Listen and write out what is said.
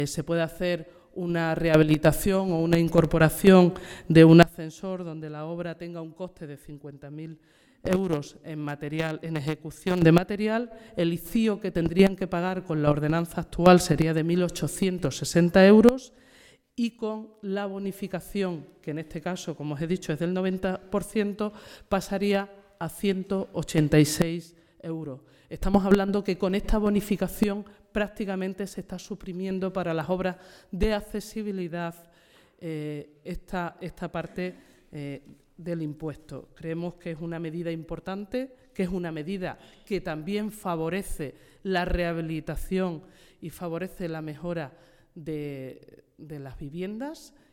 Se puede hacer una rehabilitación o una incorporación de un ascensor donde la obra tenga un coste de 50.000 euros en ejecución de material. El ICIO que tendrían que pagar con la ordenanza actual sería de 1.860 euros y con la bonificación, que en este caso, como os he dicho, es del 90%, pasaría a 186 euros. Estamos hablando que con esta bonificación prácticamente se está suprimiendo para las obras de accesibilidad esta parte del impuesto. Creemos que es una medida importante, que es una medida que también favorece la rehabilitación y favorece la mejora de las viviendas